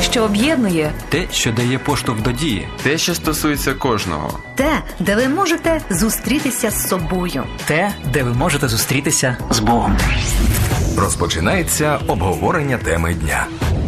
що об'єднує. Те, що дає поштовх до дії. Те, що стосується кожного. Те, де ви можете зустрітися з собою. Те, де ви можете зустрітися з Богом. Розпочинається обговорення теми дня.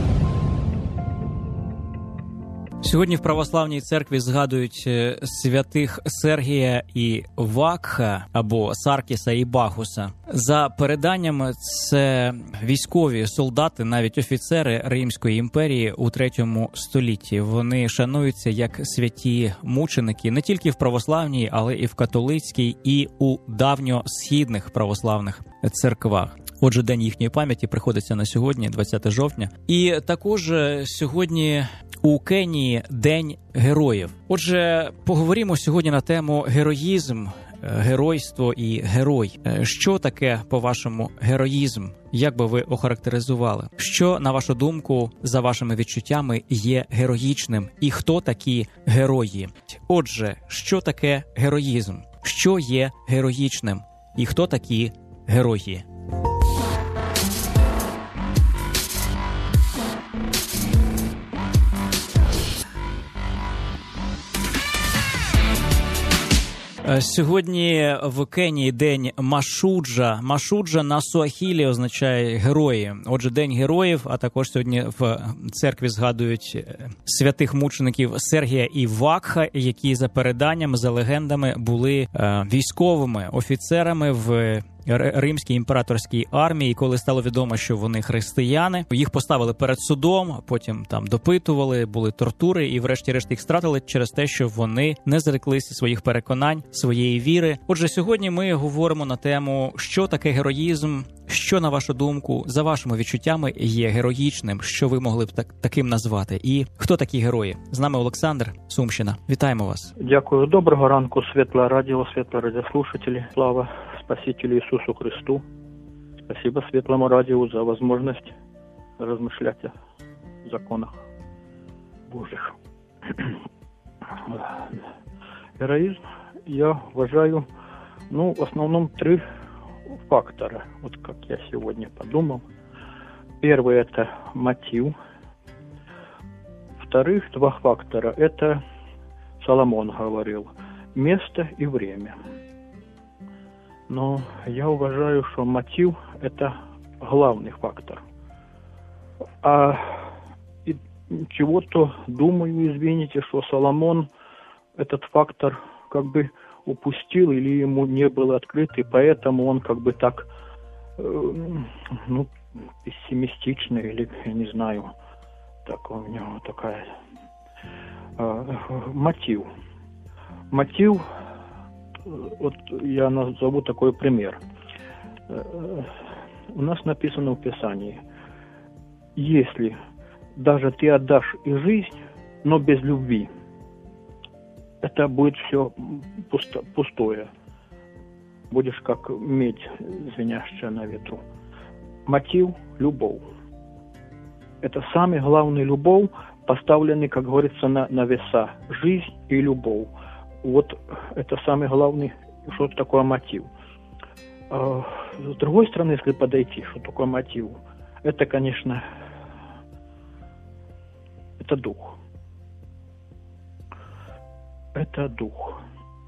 Сьогодні в Православній церкві згадують святих Сергія і Вакха, або Саркіса і Бахуса. За переданнями, це військові солдати, навіть офіцери Римської імперії у 3 столітті. Вони шануються як святі мученики не тільки в православній, але і в католицькій, і у давньосхідних православних церквах. Отже, день їхньої пам'яті приходиться на сьогодні, 20 жовтня. І також сьогодні у Кенії День героїв. Отже, поговоримо сьогодні на тему героїзм, геройство і герой. Що таке, по-вашому, героїзм? Як би ви охарактеризували? Що, на вашу думку, за вашими відчуттями, є героїчним? І хто такі герої? Отже, що таке героїзм? Що є героїчним? І хто такі герої? Сьогодні в Кенії день Машуджа. Машуджа на суахілі означає герої. Отже, День героїв, а також сьогодні в церкві згадують святих мучеників Сергія і Вакха, які за переданнями, за легендами були військовими офіцерами в Римській імператорській армії. Коли стало відомо, що вони християни, їх поставили перед судом, потім там допитували, були тортури, і врешті-решт їх стратили через те, що вони не зреклися своїх переконань, своєї віри. Отже, сьогодні ми говоримо на тему, що таке героїзм, що, на вашу думку, за вашими відчуттями, є героїчним, що ви могли б таким назвати, і хто такі герої? З нами Олександр, Сумщина. Вітаємо вас. Дякую. Доброго ранку, світле радіо, світле радіослушателі. Слава Спасителю Иисусу Христу. Спасибо Светлому радио за возможность размышлять о законах Божьих. Героизм, я уважаю, в основном 3 фактора, вот как я сегодня подумал. Первый – это мотив. Вторых 2 фактора – это, Соломон говорил, место и время. Но я уважаю, что мотив – это главный фактор. А чего-то думаю, извините, что Соломон этот фактор как бы упустил или ему не был открыт, и поэтому он как бы так, пессимистичный, или, я не знаю, так у него такая мотив. Мотив. Вот я назову такой пример. У нас написано в Писании: если даже ты отдашь и жизнь, но без любви, это будет все пустое. Будешь как медь, звенящая на ветру. Мотив – любовь. Это самый главный любовь, поставленный, как говорится, на веса. Жизнь и любовь. Вот это самый главный, что такое мотив. С другой стороны, если подойти, что такое мотив, это, конечно, это дух. Это дух.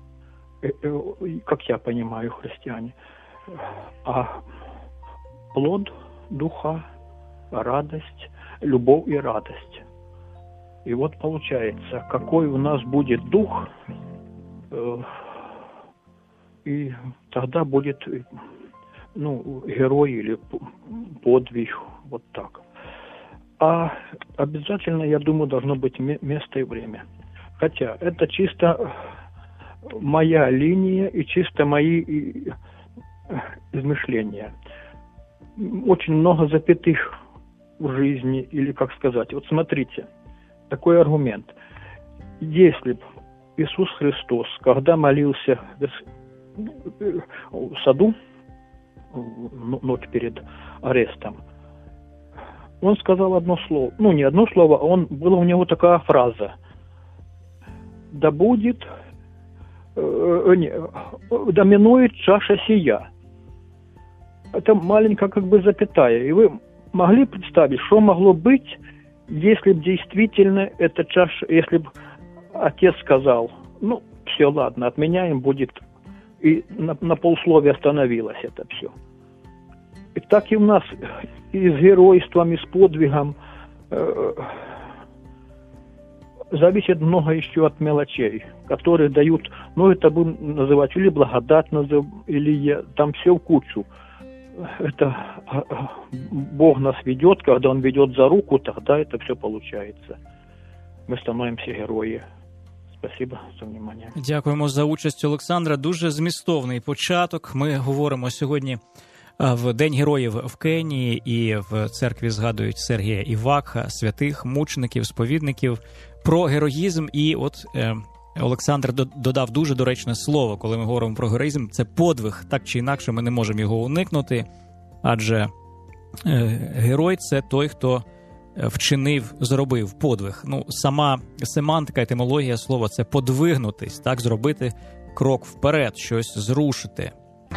Как я понимаю, христиане. А плод духа, радость, любовь и радость. И вот получается, какой у нас будет дух, и тогда будет, герой или подвиг, вот так. А обязательно, я думаю, должно быть место и время. Хотя это чисто моя линия и чисто мои измышления. Очень много запятых в жизни, или как сказать. Вот смотрите, такой аргумент. Если бы Иисус Христос, когда молился в саду, ночь перед арестом, он сказал одно слово, не одно слово, а была у него такая фраза: «Да будет, доминует чаша сия». Это маленькая как бы запятая. И вы могли представить, что могло быть, Если бы действительно эта чаша, если бы отец сказал, ну, все, ладно, отменяем, будет, и на полусловия остановилось это все. И так и у нас и с геройством, и с подвигом зависит много еще от мелочей, которые дают, ну, это будем называть или благодать, или там все в кучу. Это Бог нас ведет, когда Он ведет за руку, тогда это все получается. Мы становимся героями. Спасибо за внимание. Дякуємо за участь, Олександра. Дуже змістовний початок. Ми говоримо сьогодні в День героїв в Кенії, і в церкві згадують Сергія і Вакха, святих, мучеників, сповідників, про героїзм. І от Олександр додав дуже доречне слово, коли ми говоримо про героїзм. Це подвиг, так чи інакше ми не можемо його уникнути, адже герой – це той, хто вчинив, зробив подвиг. Ну, сама семантика, етимологія слова – це подвигнутись, так, зробити крок вперед, щось зрушити.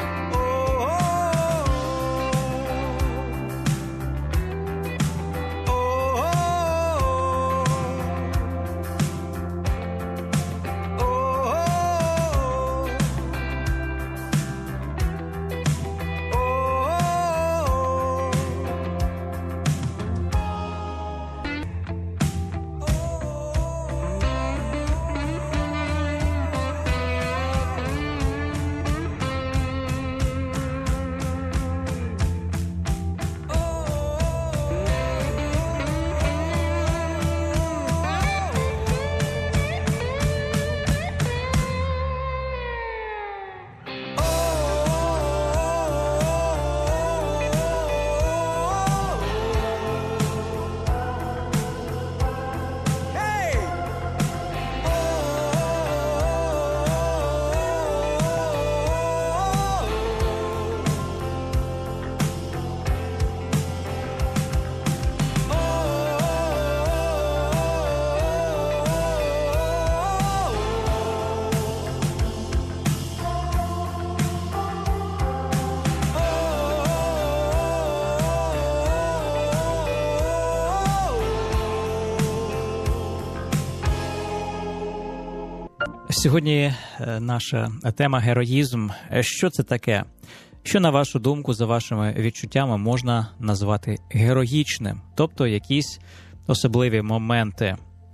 Сьогодні наша тема – героїзм. Що це таке? Що, на вашу думку, за вашими відчуттями, можна назвати героїчним? Тобто якісь особливі моменти.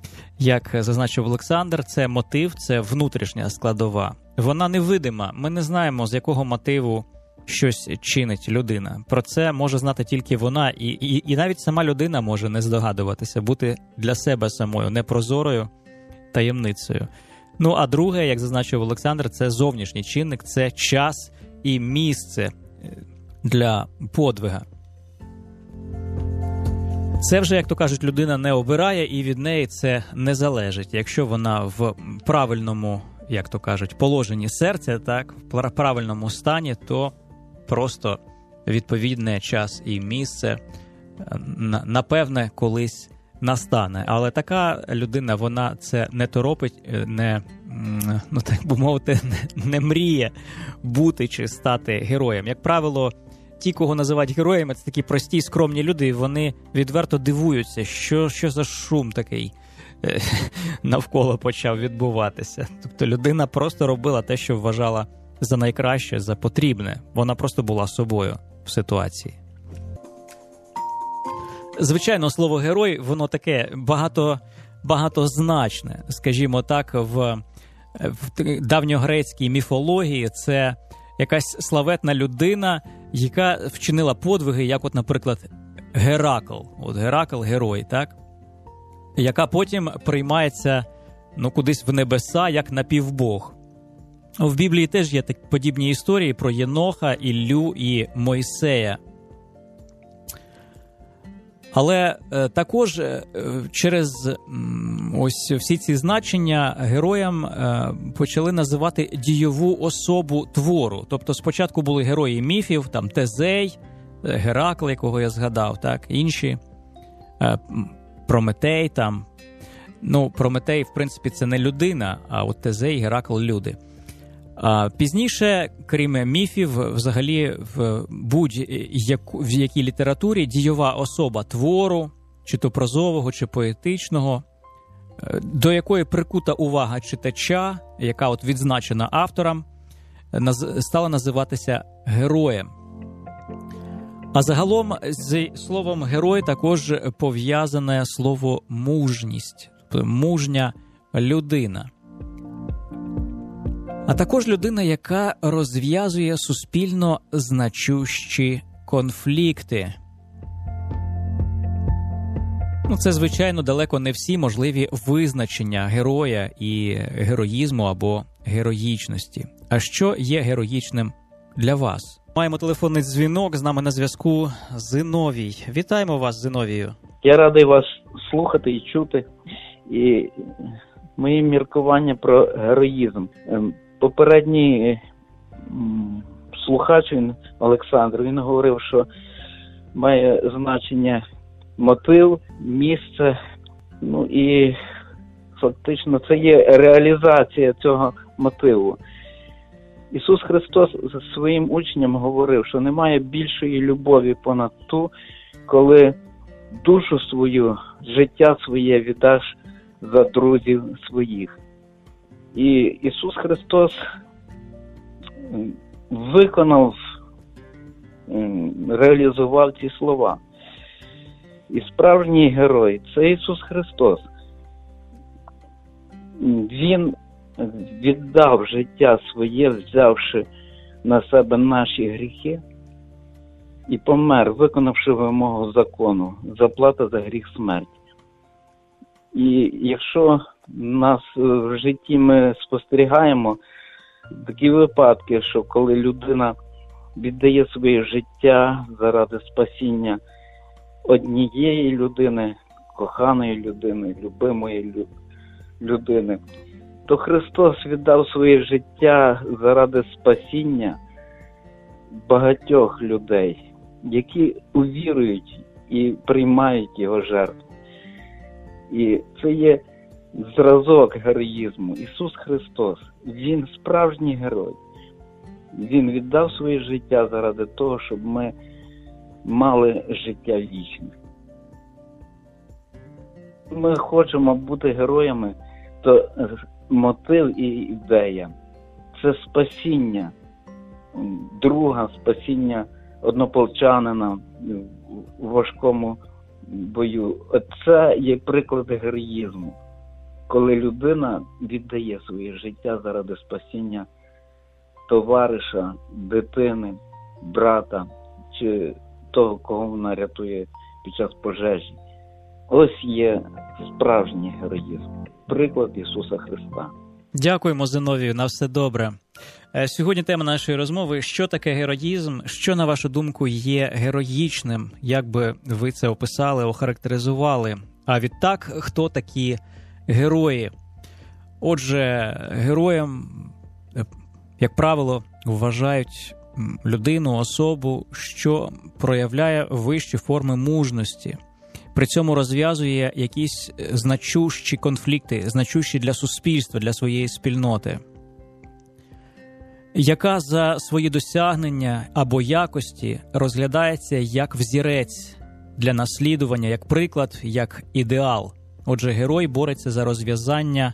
Як зазначив Олександр, це мотив, це внутрішня складова. Вона невидима. Ми не знаємо, з якого мотиву щось чинить людина. Про це може знати тільки вона. І навіть сама людина може не здогадуватися, бути для себе самою непрозорою таємницею. Ну, а друге, як зазначив Олександр, це зовнішній чинник, це час і місце для подвига. Це вже, як то кажуть, людина не обирає, і від неї це не залежить. Якщо вона в правильному, як то кажуть, положенні серця, так, в правильному стані, то просто відповідне час і місце, напевне, колись настане. Але така людина, вона це не торопить, не, ну так би мовити, не мріє бути чи стати героєм. Як правило, ті, кого називають героями, це такі прості, скромні люди, і вони відверто дивуються, що за шум такий навколо почав відбуватися. Тобто людина просто робила те, що вважала за найкраще, за потрібне. Вона просто була собою в ситуації. Звичайно, слово «герой», воно таке багатозначне. Скажімо так, в давньогрецькій міфології це якась славетна людина, яка вчинила подвиги, як от, наприклад, Геракл. От Геракл – герой, так? Яка потім приймається, ну, кудись в небеса, як напівбог. В Біблії теж є подібні історії про Єноха, Іллю і Мойсея. Але також через ось всі ці значення героям почали називати дійову особу твору. Тобто спочатку були герої міфів, там Тезей, Геракл, якого я згадав, так, інші, Прометей там. Ну, Прометей, в принципі, це не людина, а от Тезей і Геракл – люди. А пізніше, крім міфів, взагалі в будь-якій літературі дійова особа твору, чи то прозового, чи поетичного, до якої прикута увага читача, яка от відзначена автором, стала називатися героєм. А загалом з словом «герой» також пов'язане слово «мужність», тобто мужня людина. А також людина, яка розв'язує суспільно значущі конфлікти. Це, звичайно, далеко не всі можливі визначення героя і героїзму або героїчності. А що є героїчним для вас? Маємо телефонний дзвінок, з нами на зв'язку Зиновій. Вітаємо вас, Зиновію. Я радий вас слухати і чути. І мої міркування про героїзм. Попередній слухач, Олександр, він говорив, що має значення мотив, місце, і фактично це є реалізація цього мотиву. Ісус Христос своїм учням говорив, що немає більшої любові понад ту, коли душу свою, життя своє віддаш за друзів своїх. І Ісус Христос виконав, реалізував ці слова. І справжній герой – це Ісус Христос. Він віддав життя своє, взявши на себе наші гріхи, і помер, виконавши вимогу закону, заплата за гріх смерть. І якщо нас в житті ми спостерігаємо такі випадки, що коли людина віддає своє життя заради спасіння однієї людини, коханої людини, любимої людини, то Христос віддав своє життя заради спасіння багатьох людей, які увірують і приймають Його жертву. І це є зразок героїзму. Ісус Христос, Він справжній герой. Він віддав своє життя заради того, щоб ми мали життя вічне. Ми хочемо бути героями, то мотив і ідея – це спасіння друга, спасіння однополчанина в важкому бою. Це є приклад героїзму, коли людина віддає своє життя заради спасіння товариша, дитини, брата чи того, кого вона рятує під час пожежі. Ось є справжній героїзм. Приклад Ісуса Христа. Дякуємо, Зиновію, на все добре. Сьогодні тема нашої розмови – що таке героїзм? Що, на вашу думку, є героїчним? Як би ви це описали, охарактеризували? А відтак, хто такі герої? Отже, героєм, як правило, вважають людину, особу, що проявляє вищі форми мужності. При цьому розв'язує якісь значущі конфлікти, значущі для суспільства, для своєї спільноти. Яка за свої досягнення або якості розглядається як взірець для наслідування, як приклад, як ідеал. Отже, герой бореться за розв'язання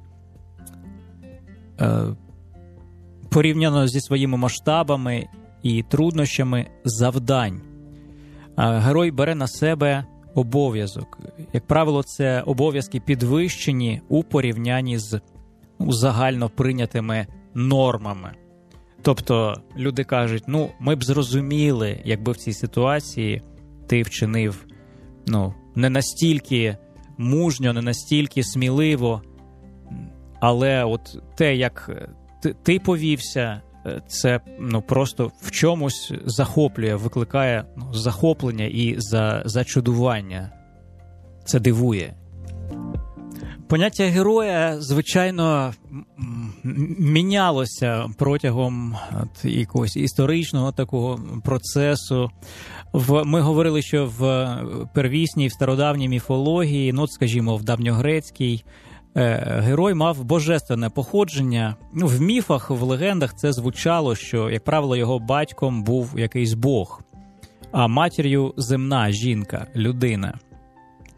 порівняно зі своїми масштабами і труднощами завдань. Герой бере на себе обов'язок. Як правило, це обов'язки підвищені у порівнянні з загально прийнятими нормами. Тобто люди кажуть, ми б зрозуміли, якби в цій ситуації ти вчинив не настільки мужньо, не настільки сміливо, але от те, як ти повівся, це просто в чомусь захоплює, викликає захоплення і зачудування. Це дивує. Поняття героя, звичайно, мінялося протягом якогось історичного такого процесу. Ми говорили, що в первісній, в стародавній міфології, скажімо, в давньогрецькій, герой мав божественне походження. В міфах, в легендах це звучало, що, як правило, його батьком був якийсь бог, а матір'ю земна жінка, людина.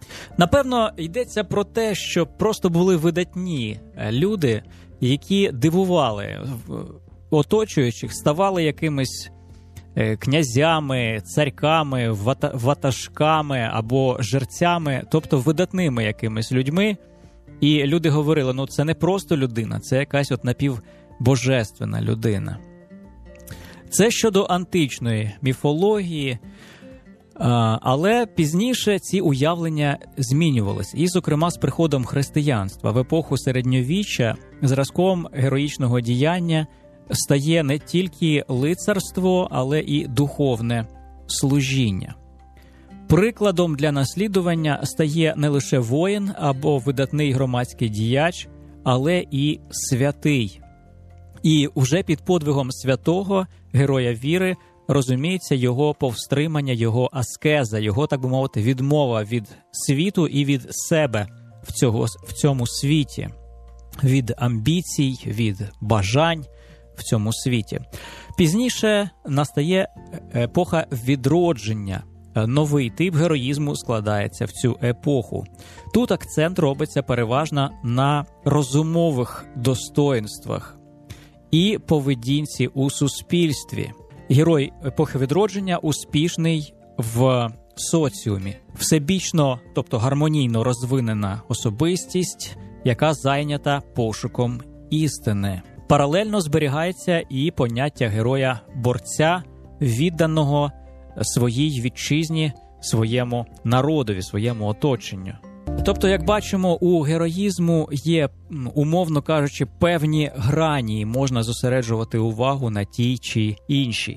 Напевно, йдеться про те, що просто були видатні люди, які дивували оточуючих, ставали якимись князями, царьками, ватажками або жерцями, тобто видатними якимись людьми. І люди говорили, це не просто людина, це якась напівбожественна людина. Це щодо античної міфології, але пізніше ці уявлення змінювалися. І, зокрема, з приходом християнства в епоху середньовіччя зразком героїчного діяння стає не тільки лицарство, але і духовне служіння. Прикладом для наслідування стає не лише воїн або видатний громадський діяч, але і святий. І уже під подвигом святого, героя віри, розуміється його повстримання, його аскеза, його, так би мовити, відмова від світу і від себе в цьому світі, від амбіцій, від бажань в цьому світі. Пізніше настає епоха відродження. Новий тип героїзму складається в цю епоху. Тут акцент робиться переважно на розумових достоїнствах і поведінці у суспільстві. Герой епохи відродження успішний в соціумі. Всебічно, тобто гармонійно розвинена особистість, яка зайнята пошуком істини. Паралельно зберігається і поняття героя-борця, відданого своїй вітчизні, своєму народові, своєму оточенню. Тобто, як бачимо, у героїзму є, умовно кажучи, певні грані, і можна зосереджувати увагу на тій чи іншій.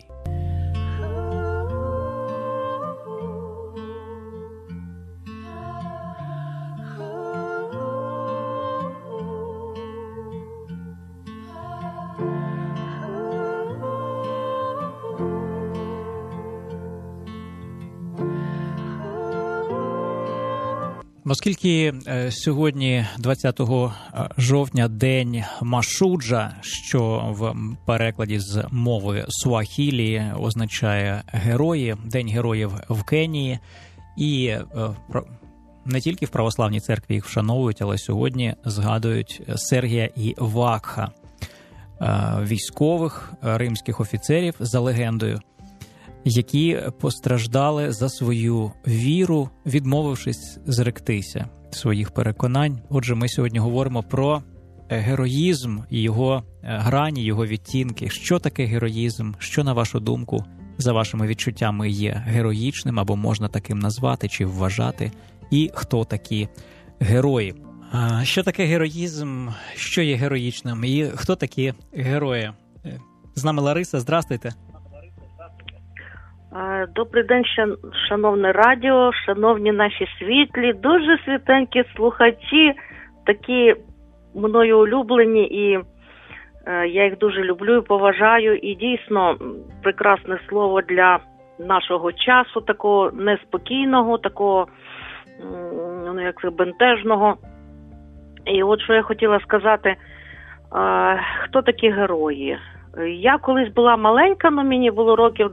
Оскільки сьогодні, 20 жовтня, День Машуджа, що в перекладі з мови суахілі означає «герої», День героїв в Кенії, і не тільки в православній церкві їх вшановують, але сьогодні згадують Сергія і Вакха, військових римських офіцерів, за легендою, які постраждали за свою віру, відмовившись зректися своїх переконань. Отже, ми сьогодні говоримо про героїзм і його грані, його відтінки. Що таке героїзм? Що, на вашу думку, за вашими відчуттями, є героїчним або можна таким назвати чи вважати? І хто такі герої? Що таке героїзм? Що є героїчним? І хто такі герої? З нами Лариса. Здрастуйте. Добрий день, шановне радіо, шановні наші світлі, дуже світленькі слухачі, такі мною улюблені, і я їх дуже люблю і поважаю. І дійсно прекрасне слово для нашого часу, такого неспокійного, такого бентежного. І от що я хотіла сказати, хто такі герої? Я колись була маленька, мені було років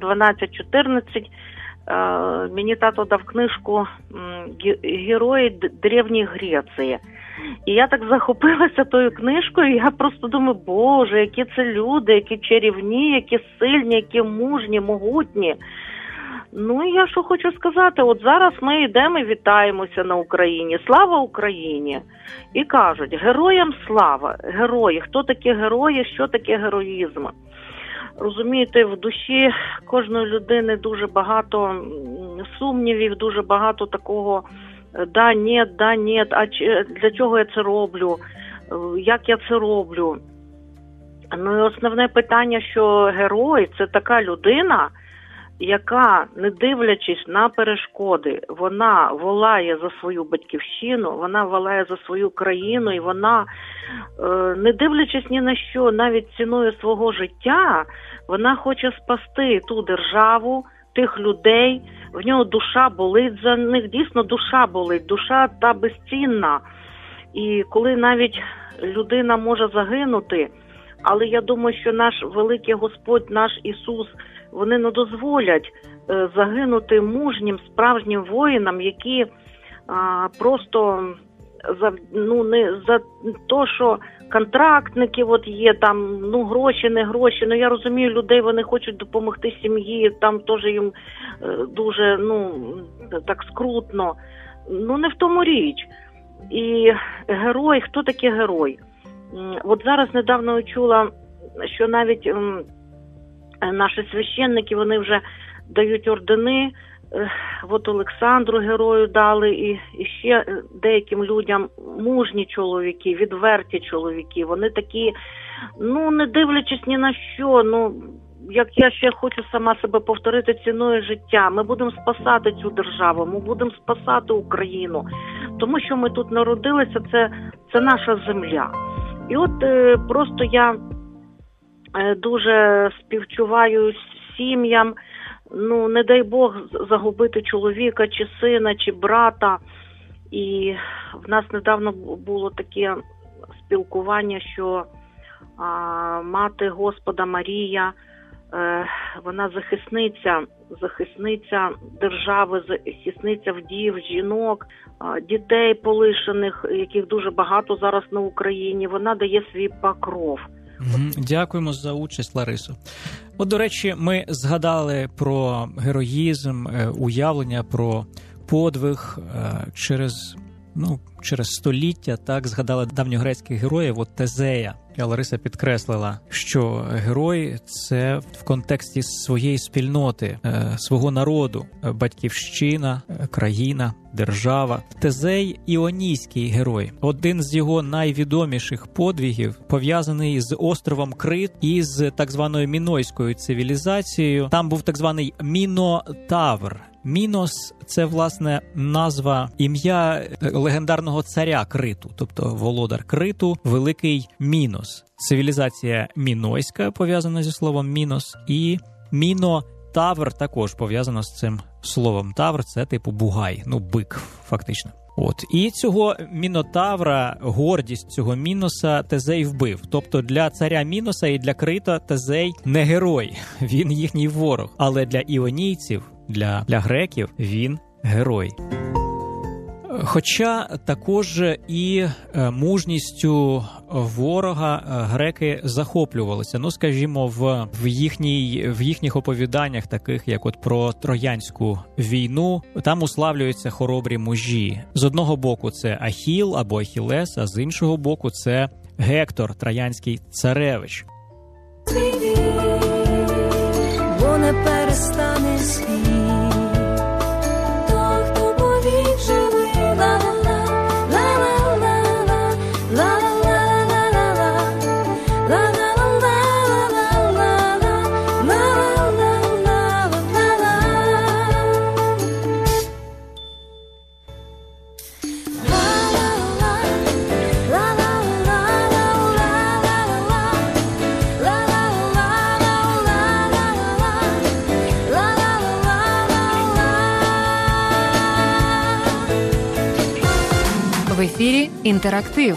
12-14, мені тато дав книжку «Герої Древньої Греції». І я так захопилася тою книжкою, я просто думаю, Боже, які це люди, які чарівні, які сильні, які мужні, могутні. Ну, і я що хочу сказати, от зараз ми йдемо і вітаємося на Україні. Слава Україні! І кажуть, героям слава, герої. Хто такі герої, що таке героїзм? Розумієте, в душі кожної людини дуже багато сумнівів, дуже багато такого да, ні, а для чого я це роблю, як я це роблю. Ну і основне питання, що герой – це така людина, яка, не дивлячись на перешкоди, вона волає за свою батьківщину, вона волає за свою країну, і вона, не дивлячись ні на що, навіть ціною свого життя, вона хоче спасти ту державу, тих людей, в нього душа болить за них, дійсно душа болить, душа та безцінна. І коли навіть людина може загинути, але я думаю, що наш великий Господь, наш Ісус, вони не дозволять загинути мужнім, справжнім воїнам, які просто не за те, що контрактники є там, гроші, не гроші. Я розумію людей, вони хочуть допомогти сім'ї, там теж їм дуже, так скрутно. Не в тому річ. І герой, хто такий герой? От зараз недавно чула, що навіть наші священники, вони вже дають ордени. От Олександру герою дали, і ще деяким людям мужні чоловіки, відверті чоловіки. Вони такі, не дивлячись ні на що, як я ще хочу сама себе повторити, ціною життя. Ми будемо спасати цю державу, ми будемо спасати Україну. Тому що ми тут народилися, це наша земля. І от просто я дуже співчуваю сім'ям, не дай Бог загубити чоловіка, чи сина, чи брата. І в нас недавно було таке спілкування, що мати Господа Марія, вона захисниця держави, захисниця вдів, жінок, дітей полишених, яких дуже багато зараз на Україні. Вона дає свій покров. Дякуємо за участь, Ларисо. От, до речі, ми згадали про героїзм, уявлення, про подвиг через століття, так, згадали давньогрецьких героїв, Тезея. Лариса підкреслила, що герой – це в контексті своєї спільноти, свого народу, батьківщина, країна, держава. Тезей – іонійський герой. Один з його найвідоміших подвигів пов'язаний з островом Крит і з так званою мінойською цивілізацією. Там був так званий Мінотавр. Мінос – це, власне, назва, ім'я легендарного царя Криту, тобто володар Криту, великий Мінос. Цивілізація мінойська пов'язана зі словом Мінос, і Мінотавр також пов'язана з цим словом. Тавр – це типу бугай, бик, фактично. І цього Мінотавра, гордість цього Міноса Тезей вбив. Тобто для царя Міноса і для Крита Тезей не герой, він їхній ворог. Але для іонійців, для греків він герой. Хоча також і мужністю ворога греки захоплювалися. Скажімо, в їхніх оповіданнях, таких як про Троянську війну, там уславлюються хоробрі мужі. З одного боку це Ахіл або Ахілес, а з іншого боку це Гектор, троянський царевич. Бо не перестане світ. В ефірі «Інтерактив».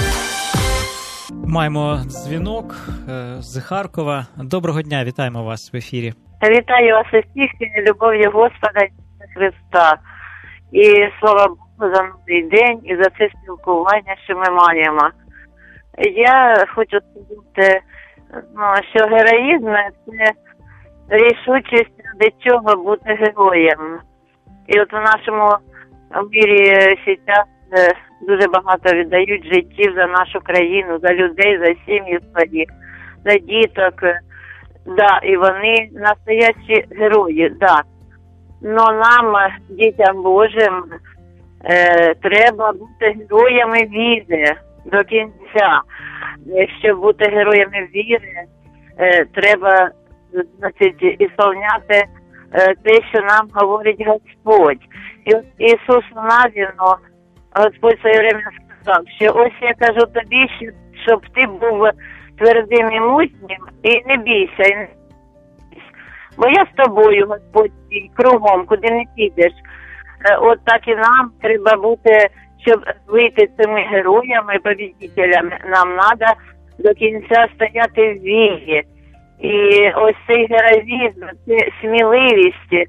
Маємо дзвінок з Харкова. Доброго дня, вітаємо вас в ефірі. Вітаю вас усіх любов'ю Господа Христа. І слава Богу за новий день і за це спілкування, що ми маємо. Я хочу сказати, що героїзм – це рішучість, ради чого бути героєм. І от в нашому мірі зараз дуже багато віддають життів за нашу країну, за людей, за сім'ї свої, за діток. Да, і вони настоящі герої, да. Но нам, дітям Божим, треба бути героями віри до кінця. Щоб бути героями віри, треба, ісполняти те, що нам говорить Господь. І от Ісусу Навіну Господь своє время сказав, що ось я кажу тобі, щоб ти був твердим і мужнім, і не бійся, і не бійся. Бо я з тобою, Господь, кругом, куди не підеш. От так і нам треба бути, щоб вийти цими героями, побідителями, нам треба до кінця стояти в вірі. І ось цей героїзм, це сміливість,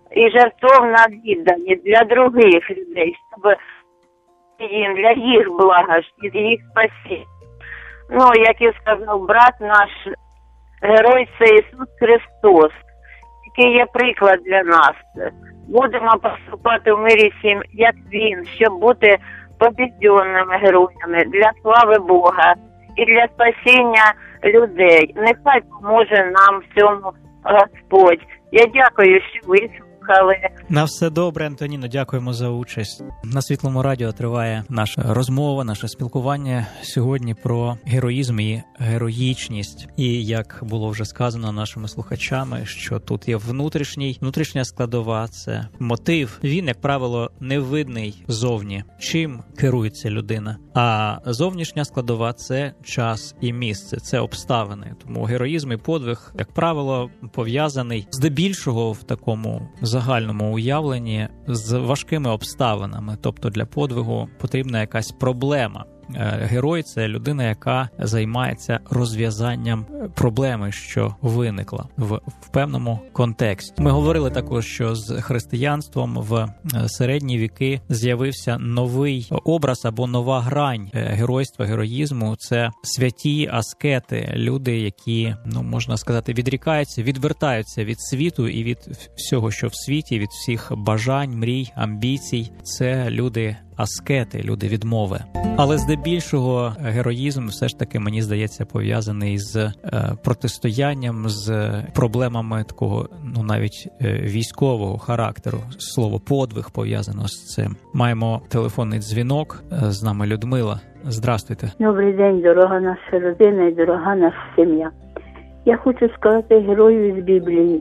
і жертовно віддані для других людей, щоб їм, для їх блага, їх спасіння. Ну, як і сказав брат наш, герой це Ісус Христос, який є приклад для нас. Будемо поступати в мирі всім, як Він, щоб бути побіденними героями для слави Бога і для спасіння людей. Нехай поможе нам в цьому Господь. Я дякую, що ви слухали. На все добре, Антоніно, дякуємо за участь. На Світлому радіо триває наша розмова, наше спілкування сьогодні про героїзм і героїчність. І як було вже сказано нашими слухачами, що тут є внутрішня складова, це мотив. Він, як правило, не видний зовні, чим керується людина. А зовнішня складова – це час і місце, це обставини. Тому героїзм і подвиг, як правило, пов'язаний здебільшого в такому загальному уявленні з важкими обставинами. Тобто для подвигу потрібна якась проблема. Герой – це людина, яка займається розв'язанням проблеми, що виникла в певному контексті. Ми говорили також, що з християнством в середні віки з'явився новий образ або нова грань геройства, героїзму. Це святі аскети, люди, які, можна сказати, відвертаються від світу і від всього, що в світі, від всіх бажань, мрій, амбіцій. Це люди аскети, люди відмови. Але здебільшого героїзм все ж таки, мені здається, пов'язаний з протистоянням, з проблемами такого, навіть військового характеру. Слово «подвиг» пов'язано з цим. Маємо телефонний дзвінок. З нами Людмила. Здравствуйте. Добрий день, дорога наша родина і дорога наша сім'я. Я хочу сказати герою з Біблії.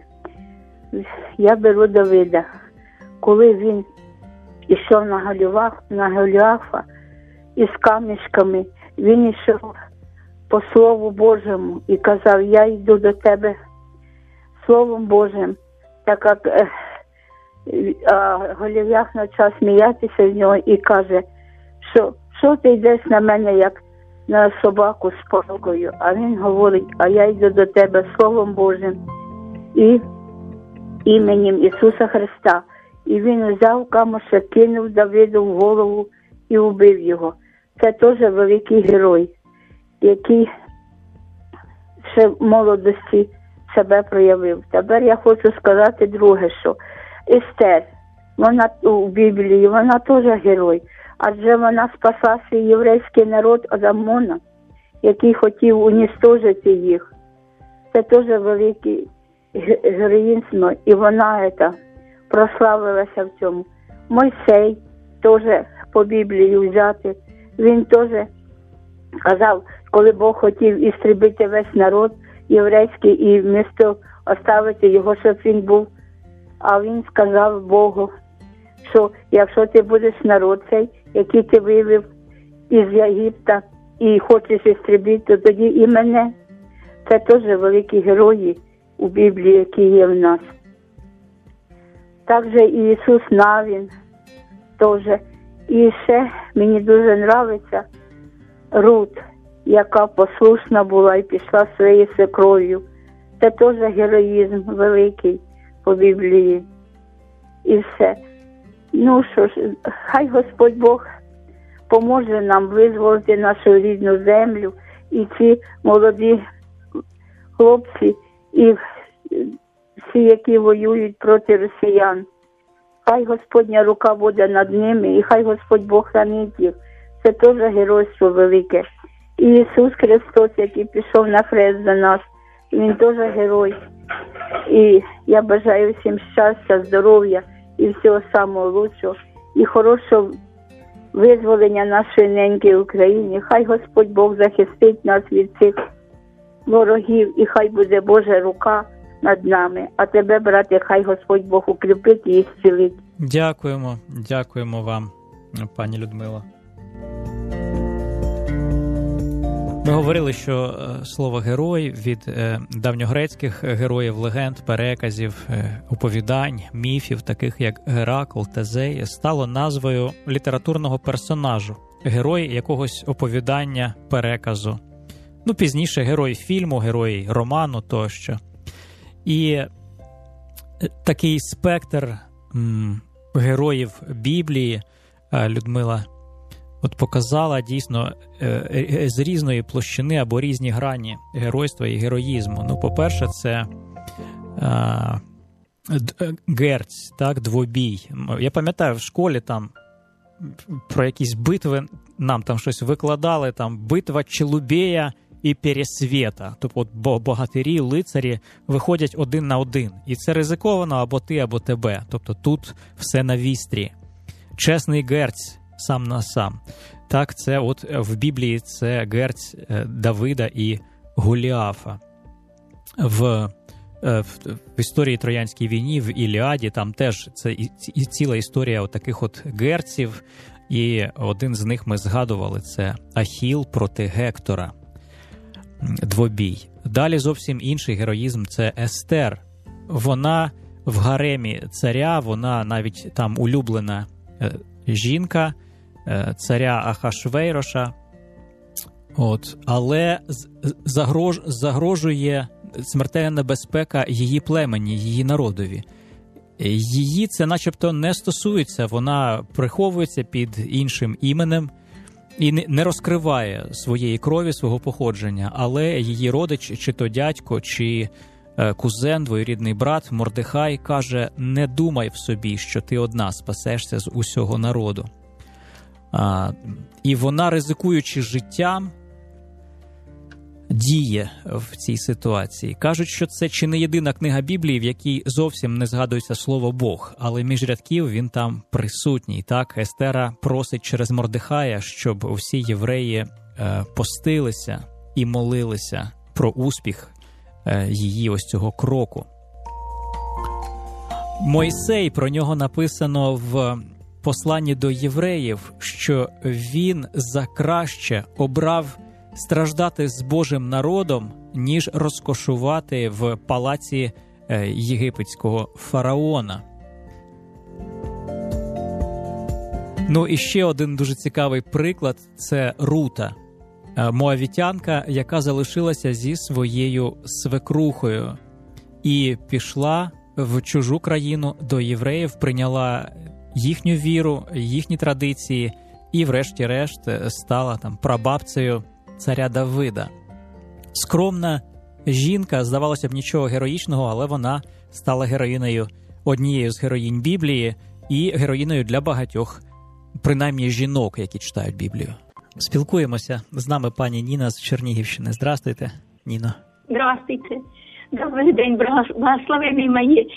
Я беру Давида. Коли він ішов на Голіафа із камішками, він ішов по Слову Божому і казав: я йду до тебе Словом Божим. Так як Голіаф почав сміятися з нього і каже, що ти йдеш на мене, як на собаку з палкою? А він говорить: а я йду до тебе Словом Божим і іменем Ісуса Христа. І він взяв камушек, кинув Давиду в голову і вбив його. Це теж великий герой, який ще в молодості себе проявив. Тепер я хочу сказати друге, що Естер, вона у Біблії, вона теж герой. Адже вона спасла свій єврейський народ від Амона, який хотів унічтожити їх. Це теж великий героїзм, і вона прославилася в цьому. Мойсей теж по Біблії взяти. Він теж казав, коли Бог хотів істребити весь народ єврейський і вмісто оставити його, щоб він був. А він сказав Богу, що якщо ти будеш народ цей, який ти вивів із Єгипта і хочеш істребити, то тоді і мене. Це теж великі герої у Біблії, які є в нас. Також і Ісус Навін теж. І ще мені дуже подобається Рут, яка послушна була і пішла своєю свекров'ю. Це теж героїзм великий по Біблії. І все. Ну що ж, хай Господь Бог поможе нам визволити нашу рідну землю. І ці молоді хлопці, і всі, які воюють проти росіян. Хай Господня рука буде над ними, і хай Господь Бог хранить їх. Це теж геройство велике. І Ісус Христос, який пішов на хрест за нас, Він теж герой. І я бажаю всім щастя, здоров'я і всього самого лучшого. І хорошого визволення нашої неньки України. Хай Господь Бог захистить нас від цих ворогів, і хай буде Божа рука над нами. А тебе, брате, хай Господь Бог укріпить і зцілить. Дякуємо вам, пані Людмила. Ми говорили, що слово «герой» від давньогрецьких героїв, легенд, переказів, оповідань, міфів, таких як Геракл, Тезей, стало назвою літературного персонажу, герой якогось оповідання, переказу. Пізніше герой фільму, герой роману тощо. І такий спектр героїв Біблії Людмила от показала дійсно з різної площини або різні грані геройства і героїзму. Ну, по-перше, це герць, так, двобій. Я пам'ятаю, в школі там про якісь битви нам там щось викладали, там битва Челубея і Пересвета. Тобто от богатирі, лицарі виходять один на один. І це ризиковано або ти, або тебе. Тобто тут все на вістрі. Чесний герць сам на сам. Так, це от в Біблії це герць Давида і Голіафа. В історії Троянській війні, в Іліаді, там теж це і ціла історія от таких от герців, і один з них ми згадували, це Ахіл проти Гектора. Двобій. Далі зовсім інший героїзм – це Естер. Вона в гаремі царя, вона навіть там улюблена жінка царя Ахашвейроша. От. Але загрожує смертельна небезпека її племені, її народові. Її це начебто не стосується, вона приховується під іншим іменем і не розкриває своєї крові, свого походження, але її родич, чи то дядько, чи кузен, двоюрідний брат Мордехай каже: не думай в собі, що ти одна спасешся з усього народу. І вона, ризикуючи життям, діє в цій ситуації. Кажуть, що це чи не єдина книга Біблії, в якій зовсім не згадується слово Бог, але між рядків він там присутній. Так, Естера просить через Мордехая, щоб всі євреї постилися і молилися про успіх її ось цього кроку. Мойсей, про нього написано в посланні до євреїв, що він за краще обрав страждати з Божим народом, ніж розкошувати в палаці єгипетського фараона. Ну і ще один дуже цікавий приклад – це Рута, моавітянка, яка залишилася зі своєю свекрухою і пішла в чужу країну до євреїв, прийняла їхню віру, їхні традиції і врешті-решт стала там прабабцею царя Давида. Скромна жінка, здавалося б, нічого героїчного, але вона стала героїнею, однією з героїнь Біблії і героїнею для багатьох, принаймні жінок, які читають Біблію. Спілкуємося. З нами пані Ніна з Чернігівщини. Здравствуйте, Ніно. Здравствуйте. Добрий день, благословені мої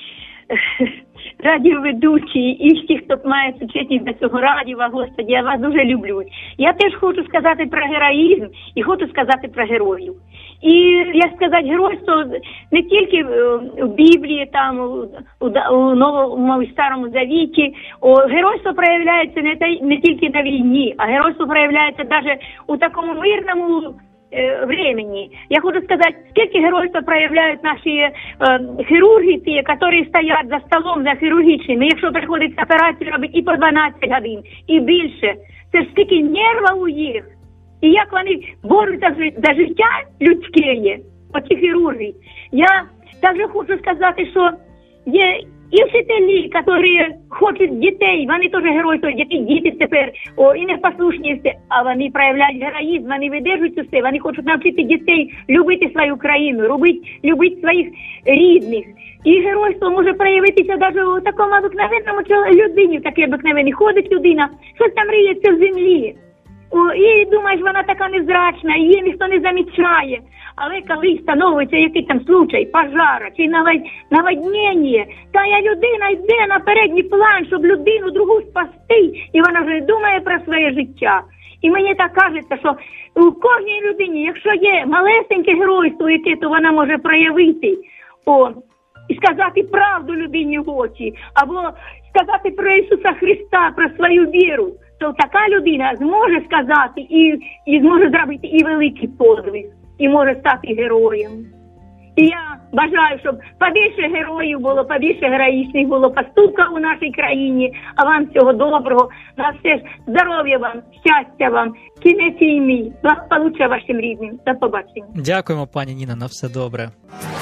радіоведучі і всі, хто має сучасність до цього радіо, Господи, я вас дуже люблю. Я теж хочу сказати про героїзм і хочу сказати про героїв. І, як сказати, геройство не тільки в Біблії, там, у Новому і Старому Завіті. Геройство проявляється не тільки на війні, а геройство проявляється навіть у такому мирному времени. Я хочу сказать, скільки геройства проявляють наші хірурги, ті, які стоять за столом, за хірургічними. Якщо приходиться операцію робити і по 12 годин, і більше. Це ж скільки нервів у їх. І як вони борються за життя людське, оці хірурги. Я також хочу сказати, що є і вчителі, які хочуть дітей, вони теж геройствують, які діти тепер, і непослушні, а вони проявляють героїзм, вони видержують усе, вони хочуть навчити дітей любити свою країну, любити своїх рідних. І геройство може проявитися навіть у такому обикновенному людині, в такій обикновенній ходить людина, щось там риється в землі. І думаєш, вона така незрачна, її ніхто не замічає. Але коли встановиться якийсь там случай, пожара чи наводнення, та людина йде на передній план, щоб людину другу спасти, і вона вже думає про своє життя. І мені так кажеться, що у кожній людині, якщо є малесеньке геройство, яке то вона може проявити, і сказати правду людині в очі, або сказати про Ісуса Христа, про свою віру, то така людина зможе сказати і зможе зробити і великий подвиг, і може стати героєм. І я бажаю, щоб побільше героїв було, побільше героїчних було поступків у нашій країні, а вам всього доброго, на все ж здоров'я вам, щастя вам, кінець війни, благополуччя вашим рідним. До побачення. Дякуємо, пані Ніна, на все добре.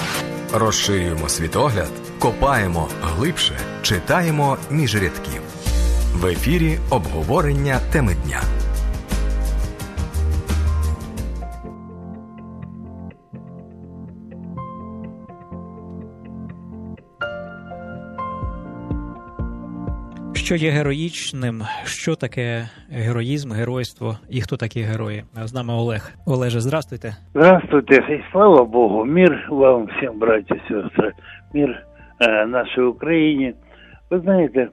Розширюємо світогляд, копаємо глибше, читаємо між рядків. В ефірі обговорення теми дня. Що є героїчним? Що таке героїзм, геройство і хто такі герої? З нами Олег. Олеже, здравствуйте. Здравствуйте, и слава Богу, мир вам всем, братья и сестры, мир нашей Украине. Вы знаете,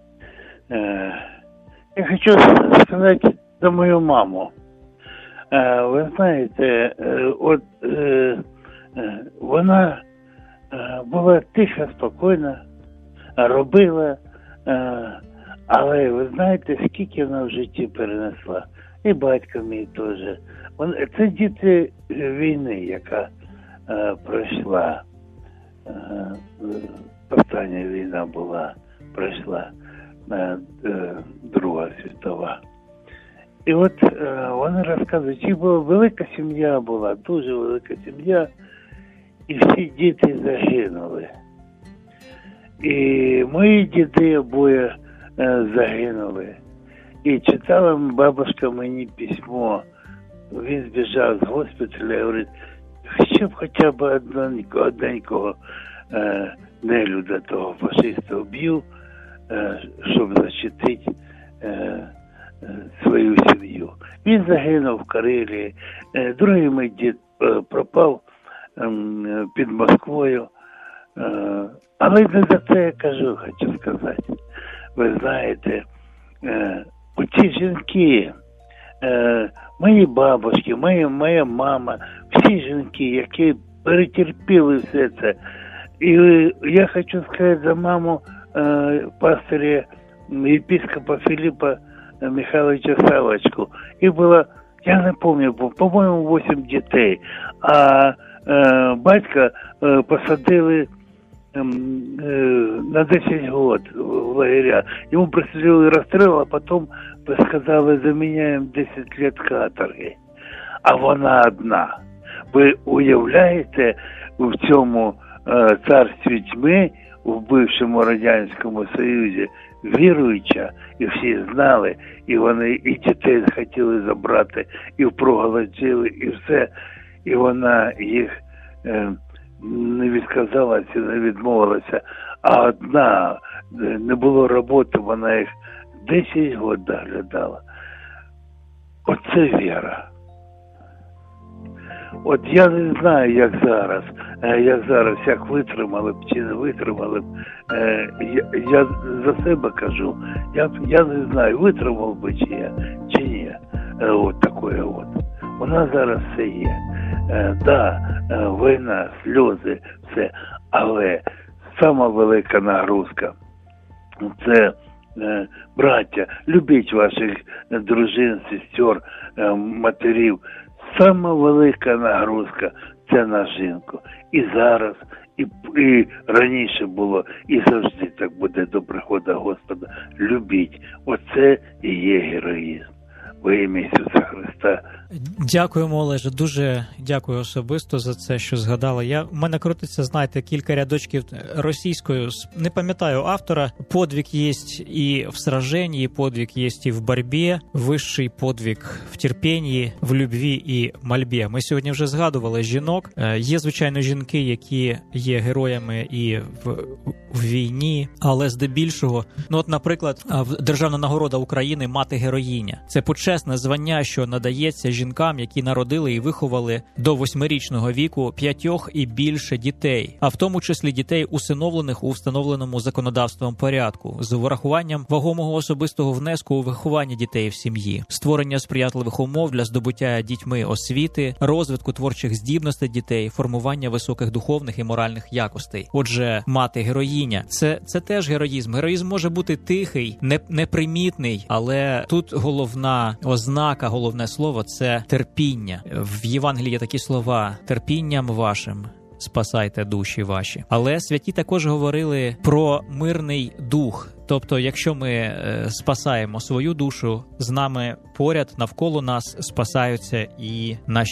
я хочу сказать за мою маму. Ви знаєте, от вона була тиха, спокійна, робила, але ви знаєте, скільки вона в житті перенесла. І батько мій теж. Це діти війни, яка пройшла. Остання війна була, пройшла Друга світова. І от вони розказують, чи була велика сім'я була, дуже велика сім'я, і всі діти загинули. І мої діти обоє загинули. І читала бабушка мені письмо. Він збіжав з госпіталя і говорить, щоб хоча б одненького нелюда того фашиста вб'ю, щоб защитити свою сім'ю. Він загинув в Карелії. Другий мій дід пропав під Москвою. Але не за це я кажу, хочу сказати. Ви знаєте, оці жінки, мої бабушки, моя мама, всі жінки, які перетерпіли все це. І я хочу сказати за маму пастиря єпископа Филиппа Михайловича Савочку. І було, я не пам'ятаю, по-моєму, 8 дітей. А батька посадили на 10 років в лагеря. Йому присудили розстріл, а потім сказали, заміняємо 10 років каторги. А вона одна. Ви уявляєте, в цьому царстві тьми, в бившому Радянському Союзі, віруюча, і всі знали, і вони і дітей хотіли забрати, і проголосили, і все. І вона їх не відказалася, не відмовилася. А одна, не було роботи, вона їх 10 років доглядала. Оце віра. От я не знаю, як зараз, як витримали б чи не витримали б. Я за себе кажу, я не знаю, витримав би чи ні. От таке от. У нас зараз все є. Війна, сльози, все. Але сама велика нагрузка – це браття, любіть ваших дружин, сестер, матерів. Сама велика нагрузка – це на жінку. І зараз, і раніше було, і завжди так буде до приходу Господа. Любіть. Оце і є героїзм. Во ім'я Ісуса Христа. Дякуємо, Олеже. Дуже дякую особисто за це, що згадали. У мене крутиться, знаєте, кілька рядочків російською. Не пам'ятаю автора. Подвиг есть и в сражении, подвиг есть и в борьбі, вищий подвиг в терпінні, в любві і мольбі. Ми сьогодні вже згадували жінок. Є, звичайно, жінки, які є героями і в війні, але здебільшого, от, наприклад, Державна нагорода України «Мати-героїня». Це почесне звання, що надається жінкам, які народили і виховали до 8-річного віку 5 і більше дітей, а в тому числі дітей, усиновлених у встановленому законодавством порядку, з врахуванням вагомого особистого внеску у виховання дітей в сім'ї, створення сприятливих умов для здобуття дітьми освіти, розвитку творчих здібностей дітей, формування високих духовних і моральних якостей. Отже, мати-героїня – це теж героїзм. Героїзм може бути тихий, непримітний, але тут головна ознака, головне слово – це терпіння. В Євангелії є такі слова «терпінням вашим спасайте душі ваші». Але святі також говорили про мирний дух. Тобто, якщо ми спасаємо свою душу, з нами поряд, навколо нас спасаються і наші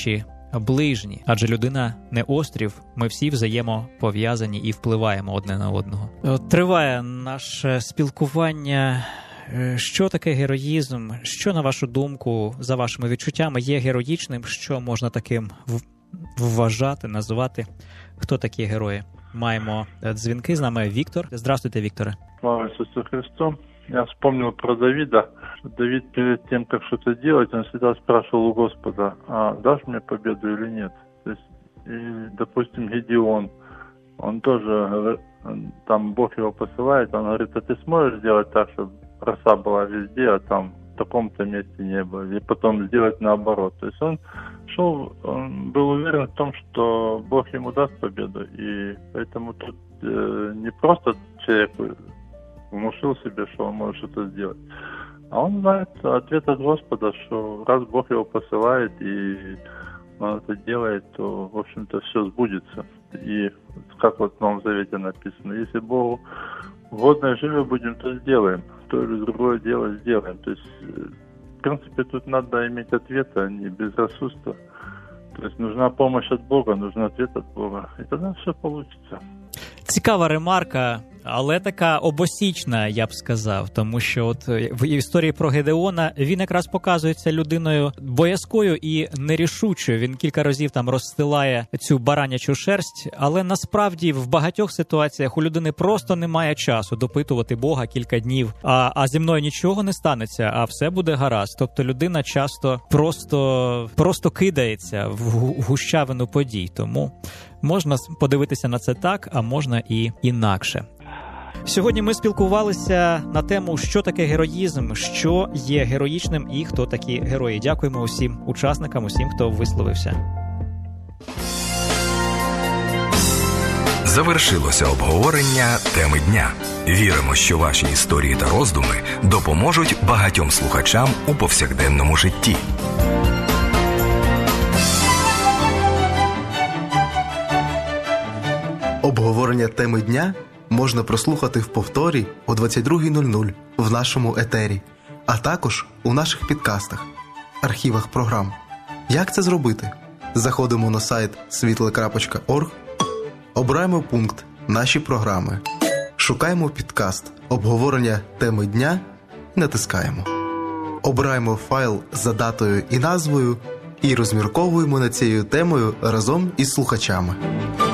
ближні. Адже людина не острів, ми всі взаємопов'язані і впливаємо одне на одного. Триває наше спілкування. Що таке героїзм? Що, на вашу думку, за вашими відчуттями, є героїчним? Що можна таким вважати, називати? Хто такі герої? Маємо дзвінки, з нами Віктор. Здравствуйте, Викторе. Слава Иисусу Христу. Я вспомнил про Давида. Давид перед тем, как что-то делать, он всегда спрашивал у Господа, а дашь мне победу или нет? То есть, и, допустим, Гедеон, он тоже, там Бог его посылает, он говорит, а ты сможешь сделать так, чтобы роса была везде, а там в таком-то месте не было, и потом сделать наоборот. То есть он шел, он был уверен в том, что Бог ему даст победу, и поэтому тут не просто человек внушил себе, что он может что-то сделать, а он знает ответ от Господа, что раз Бог его посылает и он это делает, то, в общем-то, все сбудется. И как вот в Новом Завете написано, если Богу угодно и живы будем, то сделаем, то или другое дело сделаем. То есть, в принципе, тут надо иметь ответ, а не безрассудство. То есть нужна помощь от Бога, нужен ответ от Бога, и тогда все получится. Цікава ремарка, але така обосічна, я б сказав, тому що от в історії про Гедеона він якраз показується людиною боязкою і нерішучою. Він кілька разів там розстилає цю баранячу шерсть, але насправді в багатьох ситуаціях у людини просто немає часу допитувати Бога кілька днів, а зі мною нічого не станеться, а все буде гаразд. Тобто людина часто просто кидається в гущавину подій, тому можна подивитися на це так, а можна і інакше. Сьогодні ми спілкувалися на тему, що таке героїзм, що є героїчним і хто такі герої. Дякуємо усім учасникам, усім, хто висловився. Завершилося обговорення теми дня. Віримо, що ваші історії та роздуми допоможуть багатьом слухачам у повсякденному житті. Обговорення теми дня можна прослухати в повторі о 22:00 в нашому етері, а також у наших підкастах, архівах програм. Як це зробити? Заходимо на сайт світле.орг, обираємо пункт «Наші програми», шукаємо підкаст «Обговорення теми дня» і натискаємо. Обираємо файл за датою і назвою і розмірковуємо над цією темою разом із слухачами.